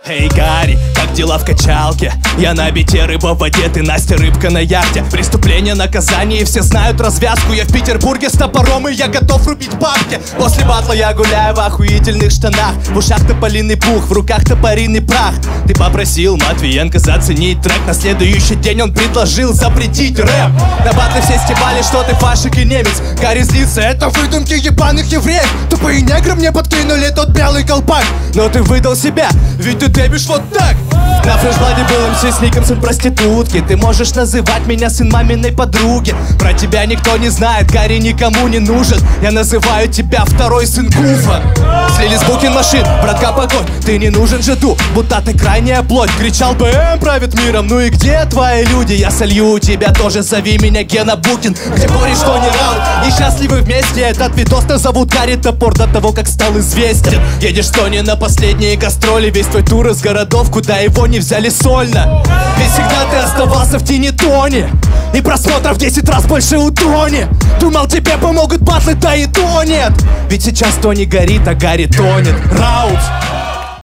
Эй, Гарри, как дела в качалке? Я на бите, рыба в воде, ты Настя, рыбка на яхте. Преступление, наказание, и все знают развязку. Я в Петербурге с топором, и я готов рубить бабки. После батла я гуляю в охуительных штанах. В ушах тополиный пух, в руках топориный прах. Ты попросил Матвиенко заценить трек. На следующий день он предложил запретить рэп. На батле все стебали, что ты фашик и немец. Гарри злится, это выдумки ебаных евреев. Тупые негры мне подкинули тот белый колпак. Но ты выдал себя, ведь ты дебишь вот так. На фрешбладе был МС с ником сын проститутки. Ты можешь называть меня сын маминой подруги. Про тебя никто не знает, Гарри никому не нужен. Я называю тебя второй сын Гуфа. Слились Букин машин, братка, погодь. Ты не нужен жиду, будто ты крайняя плоть. Кричал БМ правит миром, ну и где твои люди? Я солью тебя тоже, зови меня Гена Букин. Где горе, что не раут, несчастливы вместе. Этот видос назовут Гарри Топор до того, как стал известен. Едешь в Тони на последние гастроли. Весь твой тур из городов, куда его не взяли сольно. Ведь всегда ты оставался в тени Тони, и просмотров 10 раз больше у Тони. Думал, тебе помогут батлы, да и то нет. Ведь сейчас Тони горит, а Гарри тонет. Раут.